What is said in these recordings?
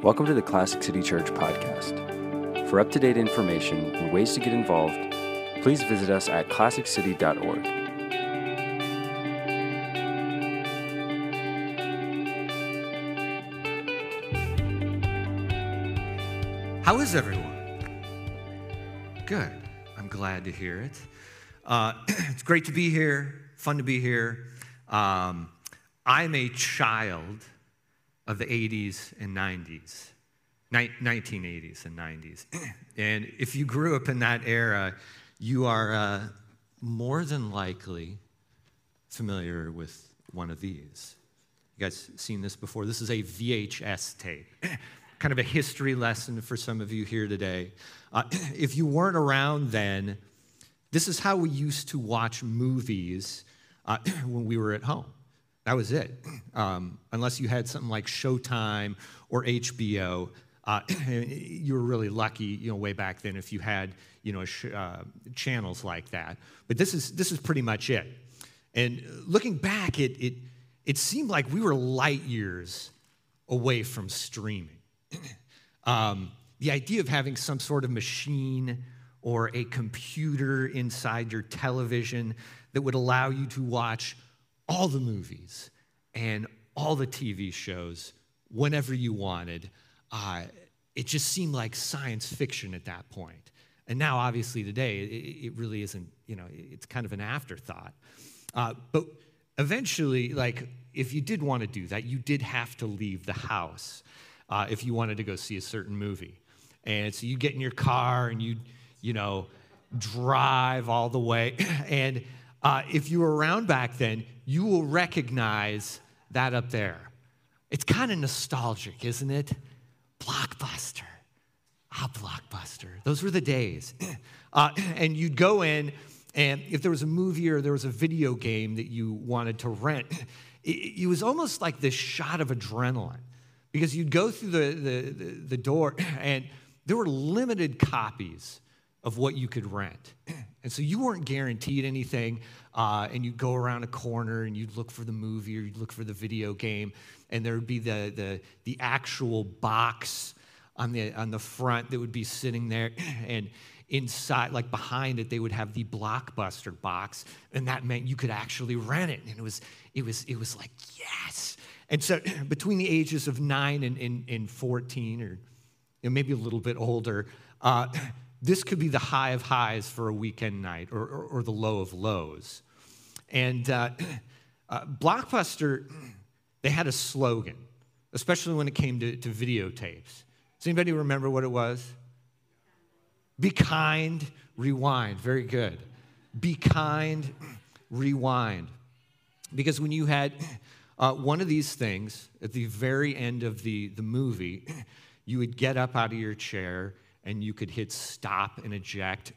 Welcome to the Classic City Church podcast. For up-to-date information and ways to get involved, please visit us at classiccity.org. How is everyone? Good. I'm glad to hear it. It's great to be here, fun to be here. I'm a child of the 80s and 90s, 1980s and 90s. And if you grew up in that era, you are more than likely familiar with one of these. You guys seen this before? This is a VHS tape. Kind of a history lesson for some of you here today. If you weren't around then, this is how we used to watch movies when we were at home. That was it. Unless you had something like Showtime or HBO, you were really lucky, way back then if you had, channels like that. But this is pretty much it. And looking back, it seemed like we were light years away from streaming. The idea of having some sort of machine or a computer inside your television that would allow you to watch all the movies and all the TV shows whenever you wanted, it just seemed like science fiction at that point. And now, obviously, today, it really isn't, it's kind of an afterthought. But eventually, if you did want to do that, you did have to leave the house if you wanted to go see a certain movie. And so you get in your car and you drive all the way. And if you were around back then, you will recognize that up there. It's kind of nostalgic, isn't it? Blockbuster. Blockbuster. Those were the days. And you'd go in, and if there was a movie or there was a video game that you wanted to rent, it was almost like this shot of adrenaline. Because you'd go through the door, and there were limited copies of what you could rent. And so you weren't guaranteed anything, and you'd go around a corner, and you'd look for the movie, or you'd look for the video game, and there would be the actual box on the front that would be sitting there, and inside, behind it, they would have the Blockbuster box, and that meant you could actually rent it. And it was like, yes. And so between the ages of 9 and 14, or maybe a little bit older, this could be the high of highs for a weekend night, or the low of lows. And Blockbuster, they had a slogan, especially when it came to videotapes. Does anybody remember what it was? Be kind, rewind. Very good. Be kind, rewind. Because when you had one of these things at the very end of the movie, you would get up out of your chair and you could hit stop and eject.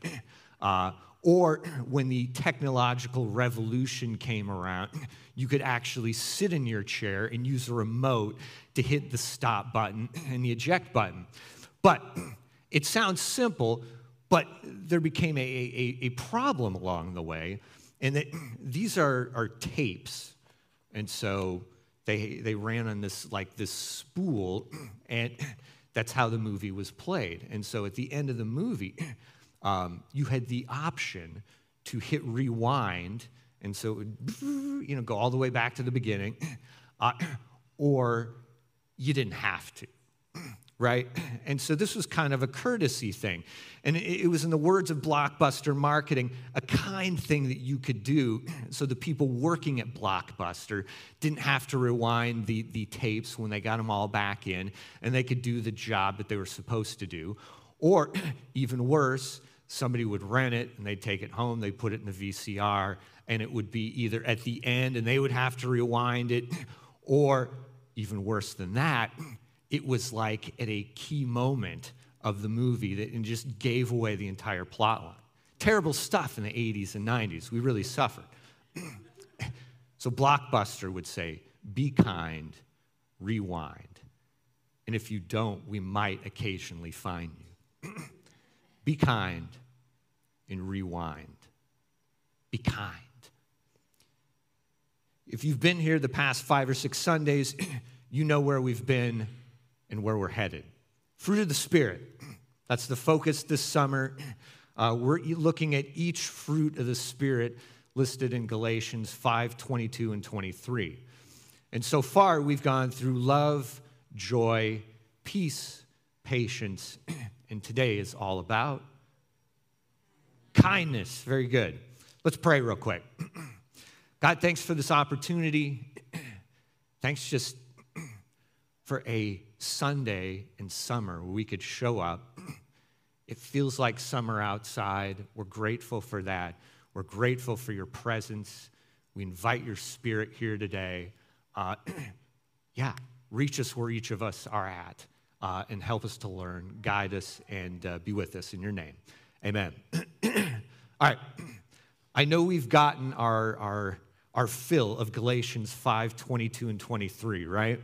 Or when the technological revolution came around, you could actually sit in your chair and use a remote to hit the stop button and the eject button. But it sounds simple, but there became a problem along the way, and that these are tapes. And so they ran on this spool, and that's how the movie was played. And so at the end of the movie, you had the option to hit rewind, and so it would go all the way back to the beginning, or you didn't have to, right? And so this was kind of a courtesy thing. And it was, in the words of Blockbuster marketing, a kind thing that you could do so the people working at Blockbuster didn't have to rewind the tapes when they got them all back in, and they could do the job that they were supposed to do. Or, even worse, somebody would rent it, and they'd take it home, they'd put it in the VCR, and it would be either at the end, and they would have to rewind it, or, even worse than that, it was like at a key moment of the movie that and just gave away the entire plot line. Terrible stuff in the 80s and 90s. We really suffered. So Blockbuster would say, be kind, rewind. And if you don't, we might occasionally fine you. Be kind and rewind. Be kind. If you've been here the past 5 or 6 Sundays, you know where we've been and where we're headed. Fruit of the Spirit. That's the focus this summer. We're looking at each fruit of the Spirit listed in Galatians 5:22 and 23. And so far, we've gone through love, joy, peace, patience, and today is all about kindness. Very good. Let's pray real quick. God, thanks for this opportunity. Thanks just for a Sunday in summer where we could show up. It feels like summer outside. We're grateful for that. We're grateful for your presence. We invite your Spirit here today. Reach us where each of us are at and help us to learn, guide us, and be with us in your name. Amen. All right. I know we've gotten our fill of Galatians 5:22 and 23, right?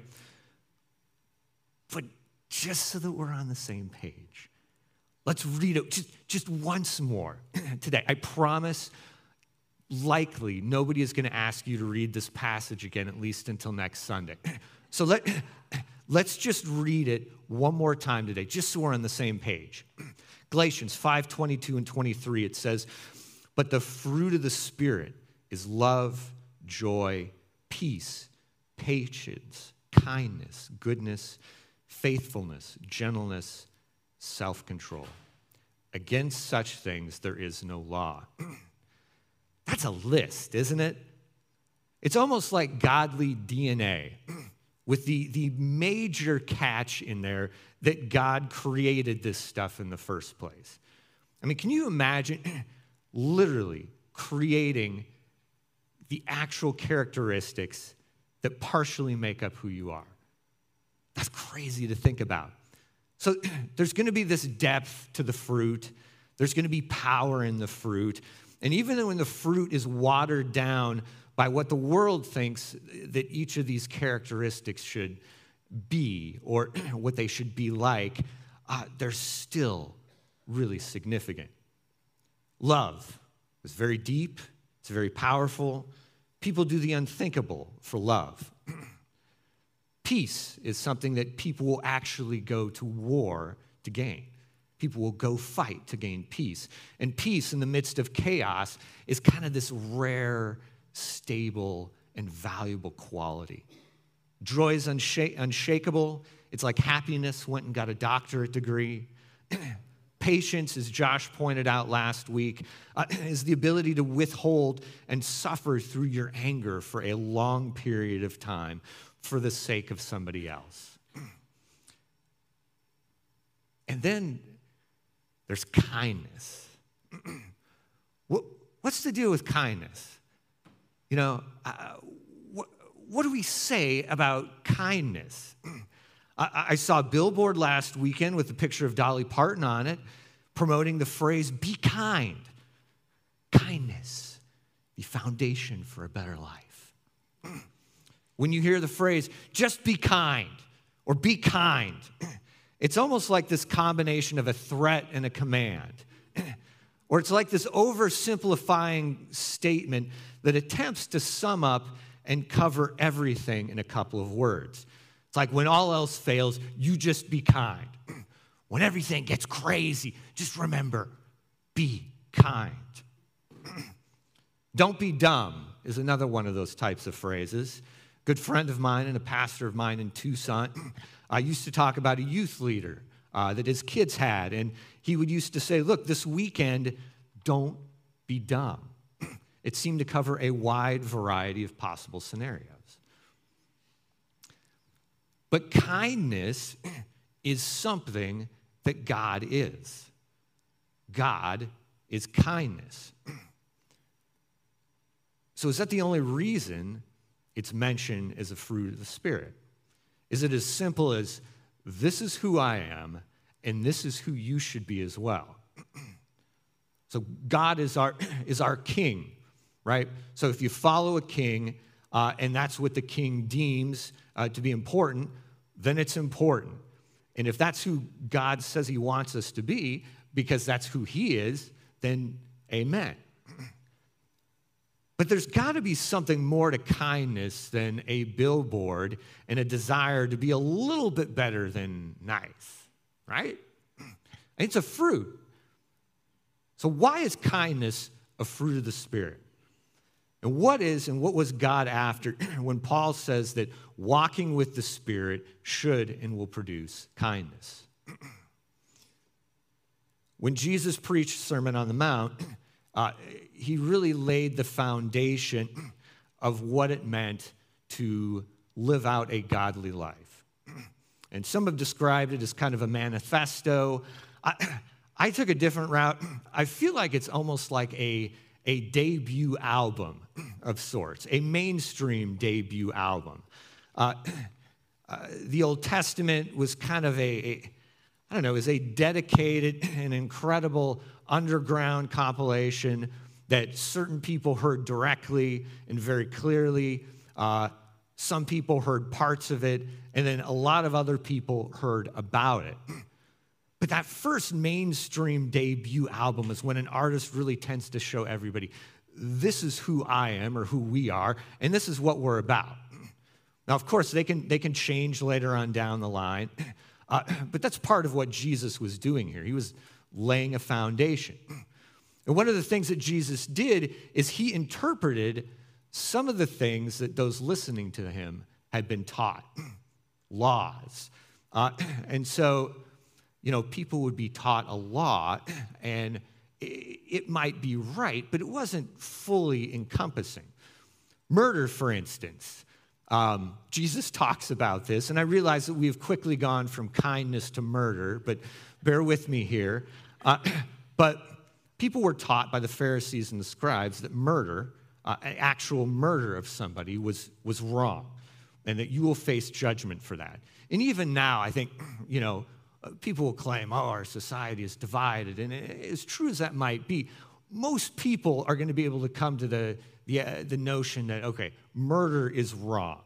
But just so that we're on the same page, let's read it just once more today. I promise, likely, nobody is going to ask you to read this passage again, at least until next Sunday. So let's just read it one more time today, just so we're on the same page. Galatians 5:22 and 23, it says, "But the fruit of the Spirit is love, joy, peace, patience, kindness, goodness, faithfulness, gentleness, self-control. Against such things there is no law." That's a list, isn't it? It's almost like godly DNA with the major catch in there that God created this stuff in the first place. I mean, can you imagine literally creating the actual characteristics that partially make up who you are? That's crazy to think about. So there's going to be this depth to the fruit. There's going to be power in the fruit. And even when the fruit is watered down by what the world thinks that each of these characteristics should be or what they should be like, they're still really significant. Love is very deep. It's very powerful. People do the unthinkable for love. Peace is something that people will actually go to war to gain. People will go fight to gain peace. And peace in the midst of chaos is kind of this rare, stable, and valuable quality. Joy is unshakable. It's like happiness went and got a doctorate degree. Patience, as Josh pointed out last week, is the ability to withhold and suffer through your anger for a long period of time for the sake of somebody else. And then there's kindness. What's the deal with kindness? You know, what do we say about kindness? I saw a billboard last weekend with a picture of Dolly Parton on it promoting the phrase, "Be kind." Kindness, the foundation for a better life. When you hear the phrase, "just be kind," or "be kind," it's almost like this combination of a threat and a command. Or it's like this oversimplifying statement that attempts to sum up and cover everything in a couple of words. It's like when all else fails, you just be kind. When everything gets crazy, just remember, be kind. Don't be dumb is another one of those types of phrases. A good friend of mine and a pastor of mine in Tucson, I used to talk about a youth leader that his kids had, and he would used to say, "Look, this weekend, don't be dumb." It seemed to cover a wide variety of possible scenarios. But kindness is something that God is. God is kindness. So is that the only reason it's mentioned as a fruit of the Spirit? Is it as simple as, this is who I am, and this is who you should be as well? So God is our king, right? So if you follow a king, and that's what the king deems to be important, then it's important. And if that's who God says he wants us to be, because that's who he is, then amen. But there's got to be something more to kindness than a billboard and a desire to be a little bit better than nice, right? It's a fruit. So why is kindness a fruit of the Spirit? And what was God after when Paul says that walking with the Spirit should and will produce kindness? When Jesus preached Sermon on the Mount, he really laid the foundation of what it meant to live out a godly life. And some have described it as kind of a manifesto. I took a different route. I feel like it's almost like a debut album of sorts, a mainstream debut album. The Old Testament was kind of is a dedicated and incredible underground compilation that certain people heard directly and very clearly. Some people heard parts of it, and then a lot of other people heard about it. But that first mainstream debut album is when an artist really tends to show everybody, this is who I am or who we are, and this is what we're about. Now, of course, they can change later on down the line, but that's part of what Jesus was doing here. He was laying a foundation. And one of the things that Jesus did is he interpreted some of the things that those listening to him had been taught, laws. And so, people would be taught a law, and it might be right, but it wasn't fully encompassing. Murder, for instance. Jesus talks about this, and I realize that we've quickly gone from kindness to murder, but bear with me here. But people were taught by the Pharisees and the scribes that murder, actual murder of somebody, was wrong, and that you will face judgment for that. And even now, I think, people will claim, our society is divided, and as true as that might be, most people are going to be able to come to the notion that, okay, murder is wrong.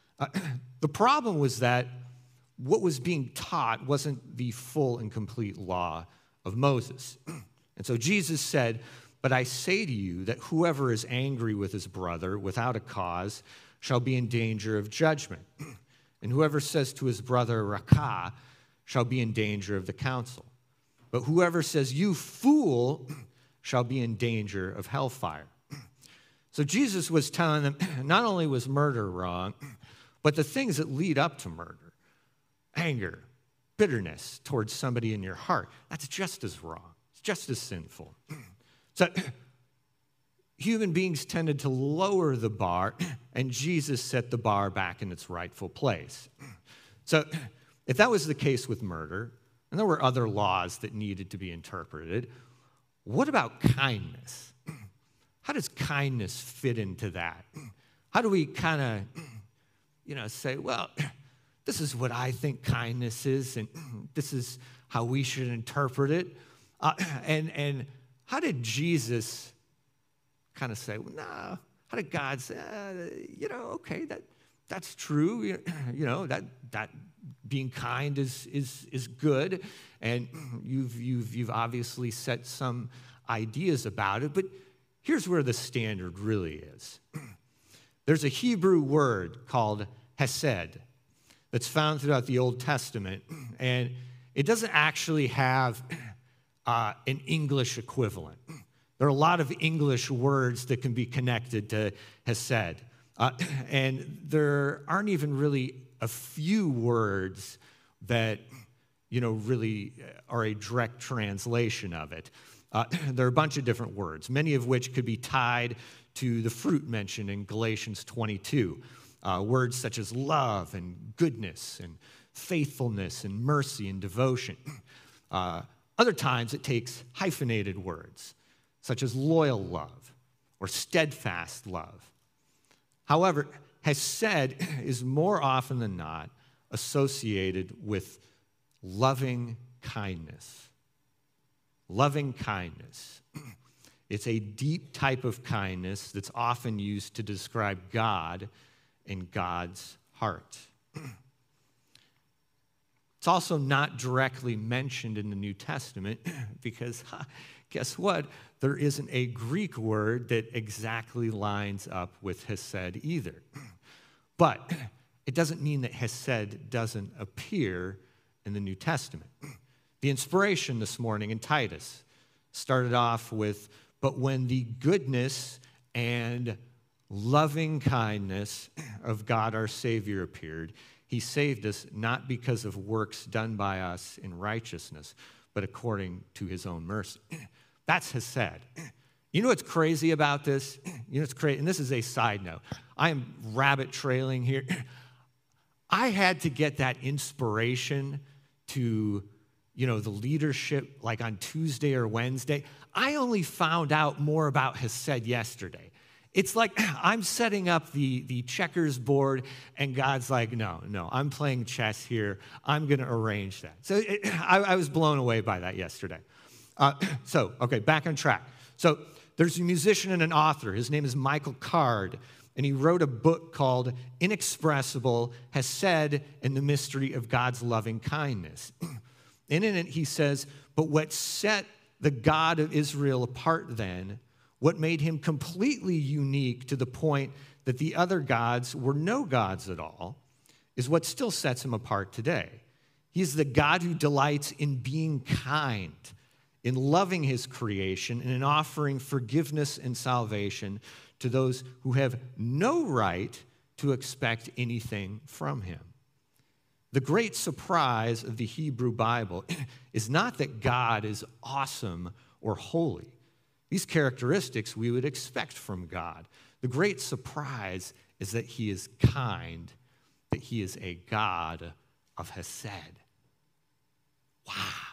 The problem was that what was being taught wasn't the full and complete law of Moses. And so Jesus said, but I say to you that whoever is angry with his brother without a cause shall be in danger of judgment. And whoever says to his brother, Rakah, shall be in danger of the council. But whoever says, you fool, shall be in danger of hellfire. So Jesus was telling them not only was murder wrong, but the things that lead up to murder, anger, bitterness towards somebody in your heart, that's just as wrong. It's just as sinful. So human beings tended to lower the bar, and Jesus set the bar back in its rightful place. So if that was the case with murder, and there were other laws that needed to be interpreted, what about kindness? How does kindness fit into that? How do we kind of, say, well, this is what I think kindness is, and this is how we should interpret it? And how did Jesus kind of say, well, no? How did God say, okay, that's true. That being kind is good, and you've obviously set some ideas about it, but here's where the standard really is. There's a Hebrew word called hesed that's found throughout the Old Testament, and it doesn't actually have an English equivalent. There are a lot of English words that can be connected to hesed, and there aren't even really a few words that really are a direct translation of it. There are a bunch of different words, many of which could be tied to the fruit mentioned in Galatians 22. Words such as love and goodness and faithfulness and mercy and devotion. Other times it takes hyphenated words such as loyal love or steadfast love. However, hesed is more often than not associated with loving kindness. Loving kindness. It's a deep type of kindness that's often used to describe God and God's heart. It's also not directly mentioned in the New Testament because guess what? There isn't a Greek word that exactly lines up with hesed either. But it doesn't mean that hesed doesn't appear in the New Testament. The inspiration this morning in Titus started off with, but when the goodness and loving kindness of God our Savior appeared, he saved us not because of works done by us in righteousness, but according to his own mercy. That's hesed. You know what's crazy about this? You know what's crazy? And this is a side note. I am rabbit trailing here. I had to get that inspiration to, the leadership like on Tuesday or Wednesday. I only found out more about hesed yesterday. It's like I'm setting up the checkers board, and God's like, no, I'm playing chess here. I'm going to arrange that. So I was blown away by that yesterday. Okay, back on track. So there's a musician and an author. His name is Michael Card, and he wrote a book called Inexpressible Hesed and the Mystery of God's Loving Kindness. And in it, he says, but what set the God of Israel apart then, what made him completely unique to the point that the other gods were no gods at all, is what still sets him apart today. He is the God who delights in being kind, in loving his creation, and in offering forgiveness and salvation to those who have no right to expect anything from him. The great surprise of the Hebrew Bible is not that God is awesome or holy. These characteristics we would expect from God. The great surprise is that he is kind, that he is a God of hesed. Wow.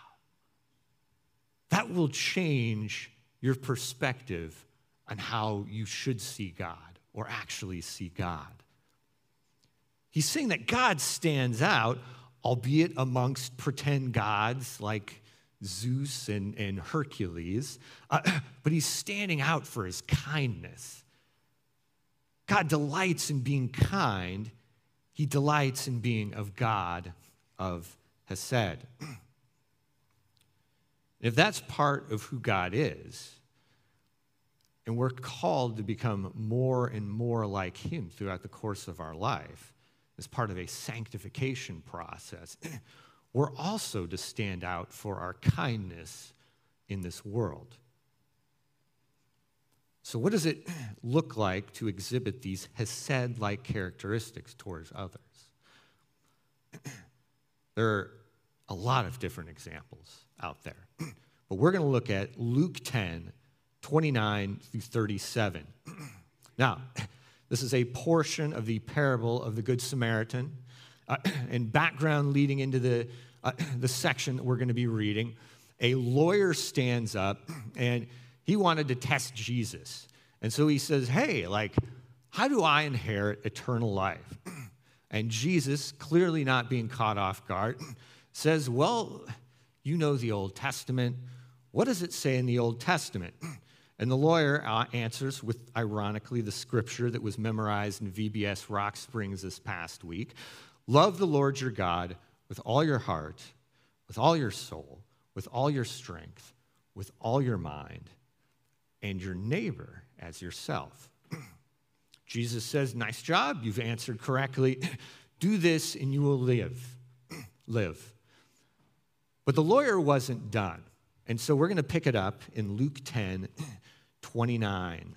That will change your perspective on how you should see God or actually see God. He's saying that God stands out, albeit amongst pretend gods like Zeus and Hercules, but he's standing out for his kindness. God delights in being kind. He delights in being of God of hesed. If that's part of who God is, and we're called to become more and more like him throughout the course of our life as part of a sanctification process, we're also to stand out for our kindness in this world. So what does it look like to exhibit these hesed-like characteristics towards others? There are a lot of different examples out there, but we're going to look at Luke 10, 29 through 37. Now, this is a portion of the parable of the Good Samaritan, and background leading into the section that we're going to be reading. A lawyer stands up, and he wanted to test Jesus. And so he says, hey, how do I inherit eternal life? And Jesus, clearly not being caught off guard, says, well, you know the Old Testament. What does it say in the Old Testament? And the lawyer answers with, ironically, the scripture that was memorized in VBS Rock Springs this past week. Love the Lord your God with all your heart, with all your soul, with all your strength, with all your mind, and your neighbor as yourself. Jesus says, nice job, you've answered correctly. Do this and you will live. But the lawyer wasn't done. And so we're going to pick it up in Luke 10, 29.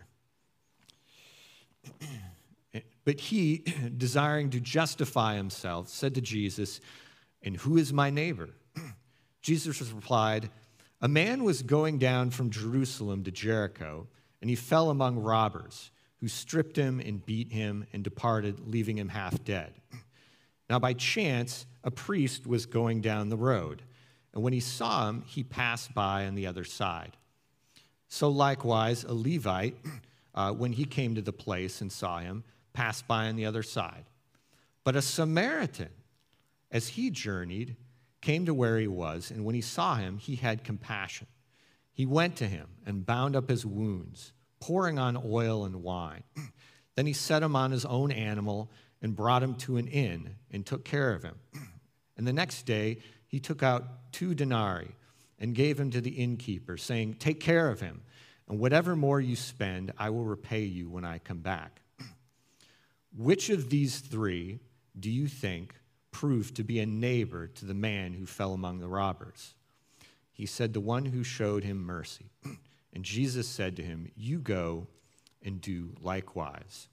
But he, desiring to justify himself, said to Jesus, and who is my neighbor? Jesus replied, a man was going down from Jerusalem to Jericho, and he fell among robbers, who stripped him and beat him and departed, leaving him half dead. Now by chance, a priest was going down the road, and when he saw him, he passed by on the other side. So likewise, a Levite, when he came to the place and saw him, passed by on the other side. But a Samaritan, as he journeyed, came to where he was, and when he saw him, he had compassion. He went to him and bound up his wounds, pouring on oil and wine. Then he set him on his own animal and brought him to an inn and took care of him. And the next day he took out 2 denarii and gave him to the innkeeper, saying, "Take care of him, and whatever more you spend, I will repay you when I come back." Which of these three do you think proved to be a neighbor to the man who fell among the robbers? He said, "The one who showed him mercy." And Jesus said to him, "You go and do likewise."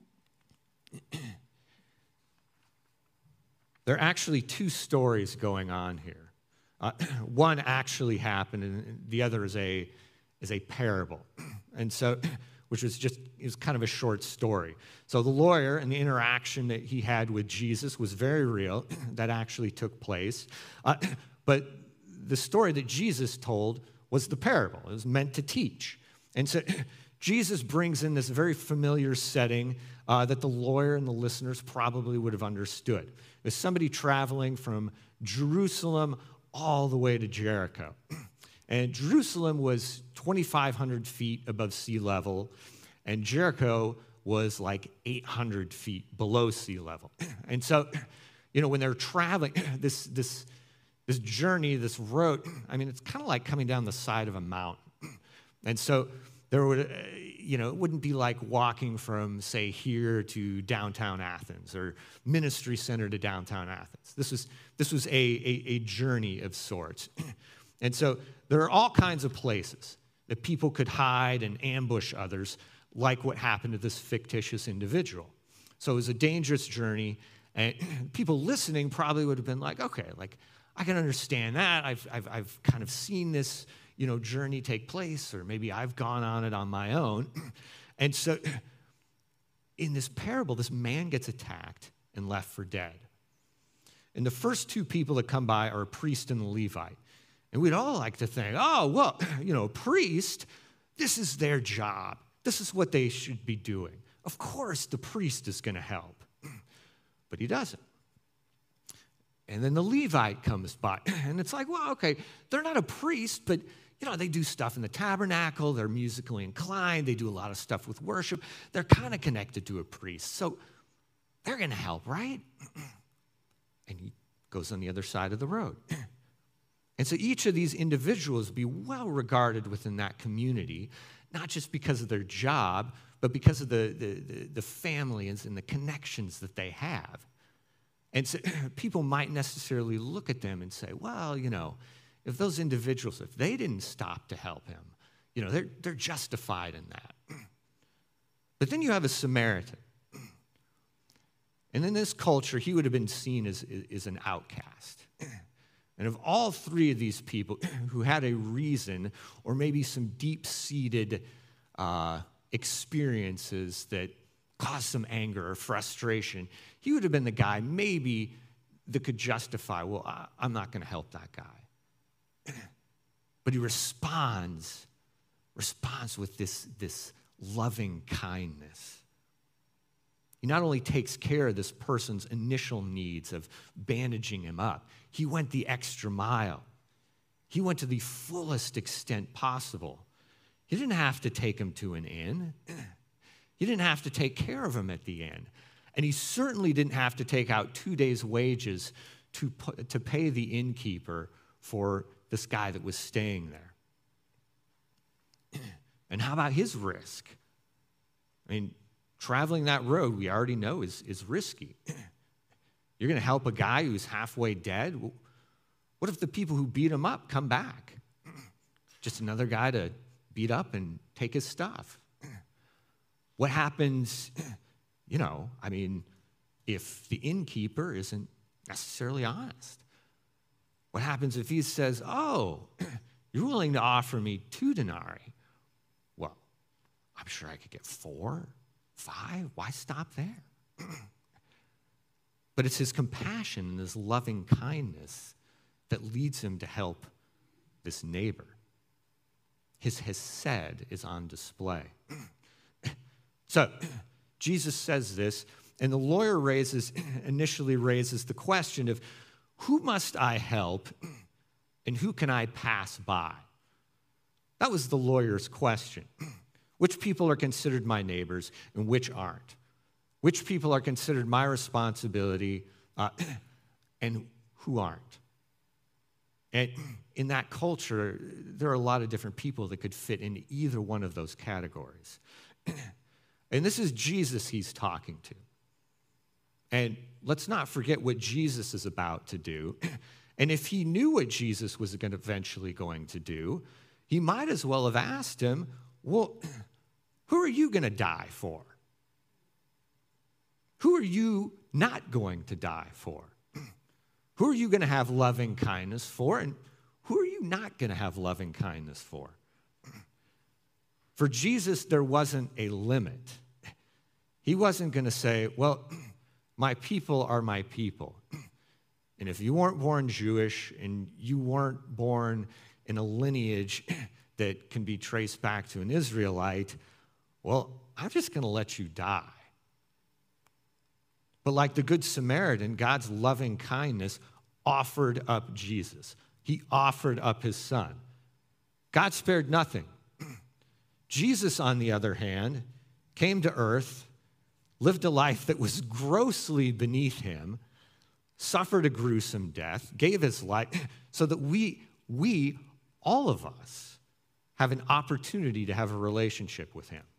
There are actually two stories going on here. One actually happened, and the other is a parable, and so which was kind of a short story. So the lawyer and the interaction that he had with Jesus was very real. That actually took place, but the story that Jesus told was the parable. It was meant to teach, and so Jesus brings in this very familiar setting that the lawyer and the listeners probably would have understood. It was somebody traveling from Jerusalem all the way to Jericho. And Jerusalem was 2,500 feet above sea level, and Jericho was like 800 feet below sea level. And so, when they're traveling, this journey, this road, it's kind of like coming down the side of a mountain. And so there would, it wouldn't be like walking from, say, here to downtown Athens or Ministry Center to downtown Athens. This was a journey of sorts. And so there are all kinds of places that people could hide and ambush others, like what happened to this fictitious individual. So it was a dangerous journey, and people listening probably would have been like, okay, like I can understand that. I've kind of seen this journey take place, or maybe I've gone on it on my own. And so in this parable, this man gets attacked and left for dead. And the first two people that come by are a priest and a Levite. And we'd all like to think, oh, well, a priest, this is their job. This is what they should be doing. Of course, the priest is going to help. But he doesn't. And then the Levite comes by, and it's like, well, okay, they're not a priest, but they do stuff in the tabernacle. They're musically inclined. They do a lot of stuff with worship. They're kind of connected to a priest. So they're going to help, right? And he goes on the other side of the road. And so each of these individuals be well regarded within that community, not just because of their job, but because of the families and the connections that they have. And so people might necessarily look at them and say, well, if those individuals, if they didn't stop to help him, they're justified in that. But then you have a Samaritan. And in this culture, he would have been seen as an outcast. And of all three of these people who had a reason or maybe some deep-seated experiences that caused some anger or frustration, he would have been the guy maybe that could justify, well, I'm not going to help that guy. But he responds with this loving kindness. He not only takes care of this person's initial needs of bandaging him up, he went the extra mile. He went to the fullest extent possible. He didn't have to take him to an inn. He didn't have to take care of him at the inn. And he certainly didn't have to take out 2 days' wages to pay the innkeeper for this guy that was staying there. And how about his risk? Traveling that road, we already know, is risky. You're going to help a guy who's halfway dead? What if the people who beat him up come back? Just another guy to beat up and take his stuff. What happens, if the innkeeper isn't necessarily honest? What happens if he says, oh, you're willing to offer me 2 denarii? Well, I'm sure I could get 4, 5. Why stop there? But it's his compassion and his loving kindness that leads him to help this neighbor. His hesed is on display. So Jesus says this, and the lawyer initially raises the question of, who must I help and who can I pass by? That was the lawyer's question. Which people are considered my neighbors and which aren't? Which people are considered my responsibility and who aren't? And in that culture, there are a lot of different people that could fit into either one of those categories. And this is Jesus he's talking to. And let's not forget what Jesus is about to do. And if he knew what Jesus was eventually going to do, he might as well have asked him, well, who are you going to die for? Who are you not going to die for? Who are you going to have loving kindness for? And who are you not going to have loving kindness for? For Jesus, there wasn't a limit. He wasn't going to say, well, my people are my people. And if you weren't born Jewish and you weren't born in a lineage that can be traced back to an Israelite, well, I'm just going to let you die. But like the Good Samaritan, God's loving kindness offered up Jesus. He offered up his son. God spared nothing. Jesus, on the other hand, came to earth, lived a life that was grossly beneath him, suffered a gruesome death, gave his life so that we, all of us, have an opportunity to have a relationship with him.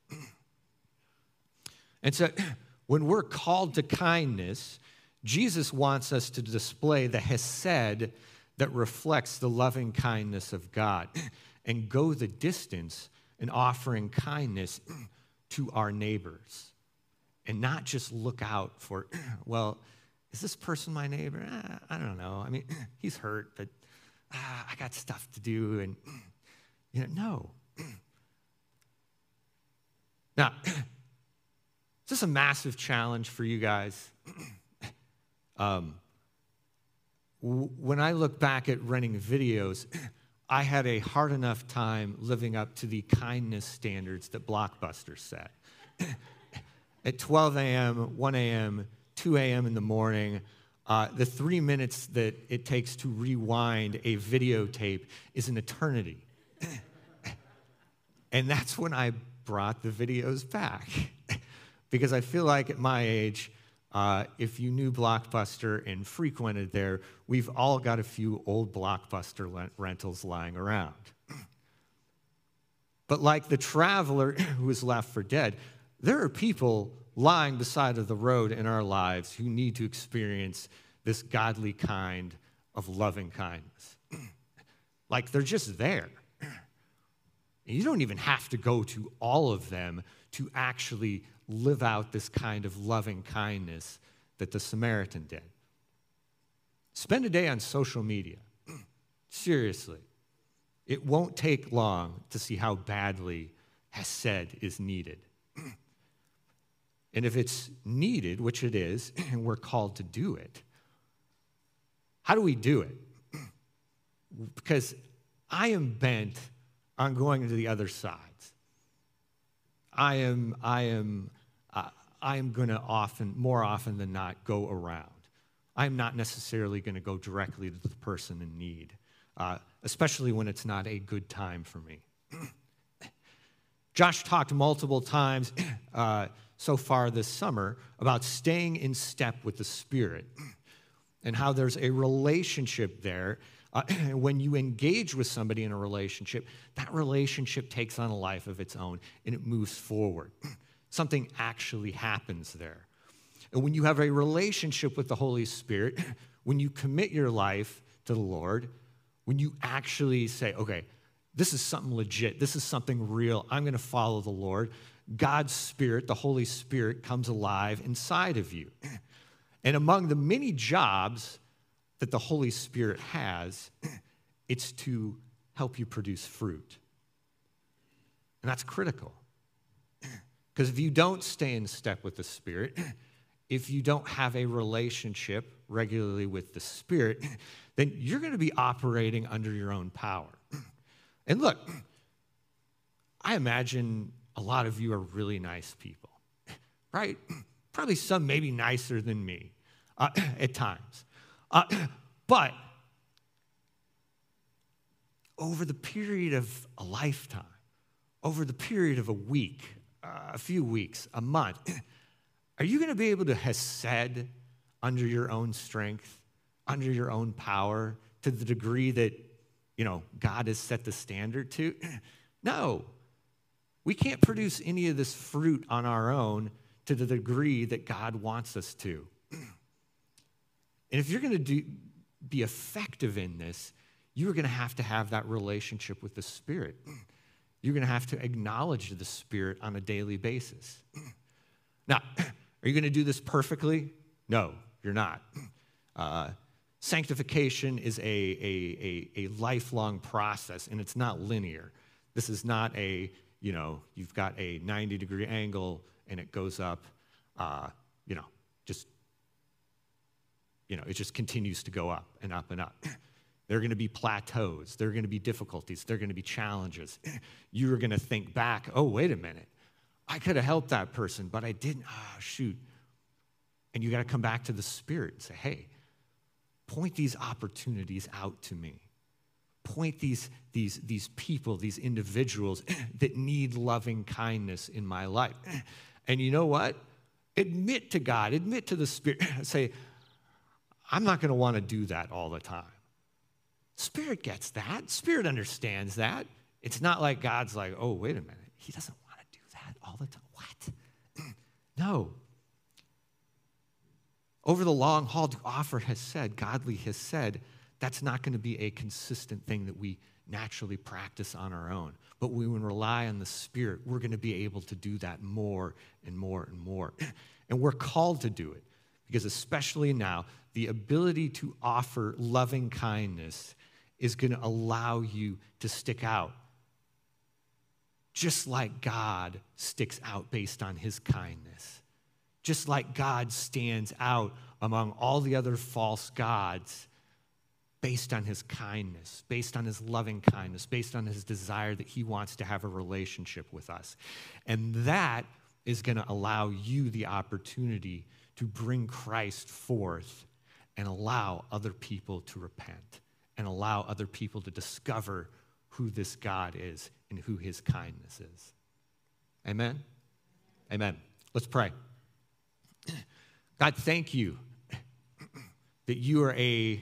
And so when we're called to kindness, Jesus wants us to display the hesed that reflects the loving kindness of God and go the distance in offering kindness to our neighbors and not just look out for, well, is this person my neighbor? I don't know. I mean, he's hurt, but I got stuff to do. And, no. Now, is this a massive challenge for you guys? When I look back at renting videos, I had a hard enough time living up to the kindness standards that Blockbuster set. At 12 a.m., 1 a.m., 2 a.m. in the morning, the 3 minutes that it takes to rewind a videotape is an eternity. And that's when I brought the videos back. Because I feel like at my age, if you knew Blockbuster and frequented there, we've all got a few old Blockbuster rentals lying around. But like the traveler who was left for dead, there are people lying beside of the road in our lives who need to experience this godly kind of loving kindness. Like they're just there. And you don't even have to go to all of them to actually live out this kind of loving kindness that the Samaritan did. Spend a day on social media. Seriously. It won't take long to see how badly hesed is needed. And if it's needed, which it is, and we're called to do it, how do we do it? Because I am bent on going to the other sides. I am going to more often than not, go around. I'm not necessarily going to go directly to the person in need, especially when it's not a good time for me. Josh talked multiple times so far this summer about staying in step with the Spirit and how there's a relationship there. When you engage with somebody in a relationship, that relationship takes on a life of its own and it moves forward. Something actually happens there. And when you have a relationship with the Holy Spirit, when you commit your life to the Lord, when you actually say, okay, this is something legit, this is something real, I'm going to follow the Lord, God's Spirit, the Holy Spirit, comes alive inside of you. And among the many jobs that the Holy Spirit has, it's to help you produce fruit. And that's critical. Because if you don't stay in step with the Spirit, if you don't have a relationship regularly with the Spirit, then you're going to be operating under your own power. And look, I imagine a lot of you are really nice people, right? Probably some maybe nicer than me at times. But over the period of a lifetime, over the period of a week, a few weeks, a month, are you going to be able to hesed under your own strength, under your own power, to the degree that, God has set the standard to? No. We can't produce any of this fruit on our own to the degree that God wants us to. And if you're going to be effective in this, you're going to have that relationship with the Spirit. You're going to have to acknowledge the Spirit on a daily basis. Now, are you going to do this perfectly? No, you're not. Sanctification is a lifelong process, and it's not linear. This is not you've got a 90-degree angle, and it goes up, it just continues to go up and up and up. There are going to be plateaus. There are going to be difficulties. There are going to be challenges. You're going to think back, oh, wait a minute. I could have helped that person, but I didn't. Oh, shoot. And you got to come back to the Spirit and say, hey, point these opportunities out to me. Point these people, these individuals that need loving kindness in my life. And you know what? Admit to God, admit to the Spirit. Say, I'm not going to want to do that all the time. Spirit gets that. Spirit understands that. It's not like God's like, oh, wait a minute. He doesn't want to do that all the time. What? No. Over the long haul, Godly has said, that's not going to be a consistent thing that we naturally practice on our own. But when we rely on the Spirit, we're going to be able to do that more and more and more. And we're called to do it because especially now, the ability to offer loving kindness is going to allow you to stick out. Just like God sticks out based on his kindness. Just like God stands out among all the other false gods based on his kindness, based on his loving kindness, based on his desire that he wants to have a relationship with us. And that is going to allow you the opportunity to bring Christ forth and allow other people to repent and allow other people to discover who this God is and who his kindness is. Amen? Amen. Let's pray. God, thank you that you're a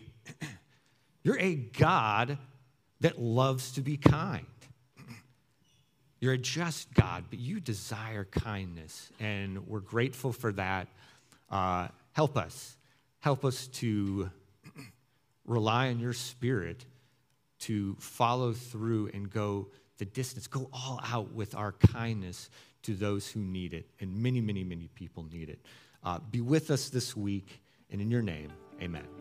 God that loves to be kind. You're a just God, but you desire kindness, and we're grateful for that. Help us. Help us to rely on your Spirit to follow through and go the distance, go all out with our kindness to those who need it, and many, many, many people need it. Be with us this week, and in your name, amen.